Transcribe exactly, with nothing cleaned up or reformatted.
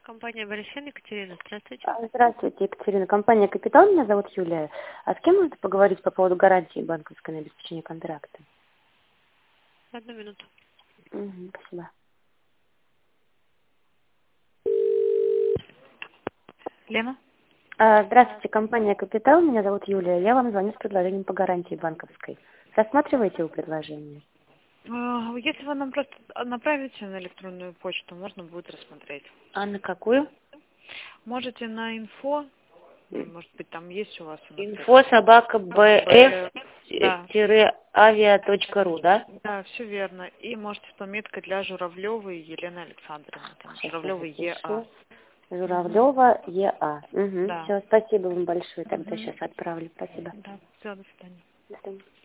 Компания Борисен, Екатерина, здравствуйте. А, Здравствуйте, Екатерина. Компания «Капитал», меня зовут Юлия. А с кем можно поговорить по поводу гарантии банковской на обеспечение контракта? Одну минуту. Мгм, спасибо. Лена? А, Здравствуйте, компания «Капитал», меня зовут Юлия. Я вам звоню с предложением по гарантии банковской. Рассматриваете его предложение? А, Если вы нам просто направите на электронную почту, можно будет рассмотреть. А на какую? Можете на инфо, может быть, там есть у вас у нас Инфо собака Б- да, авиа точка ру, да? да, все верно. И можете с пометкой для Журавлевой Елены Александровны. Там Сейчас Журавлевой ЕА. запишу. Мгм. Журавлева ЕА. Угу. Да. Все, спасибо вам большое. Тогда Мгм. сейчас отправлю. Спасибо. Да, все, до свидания. До свидания.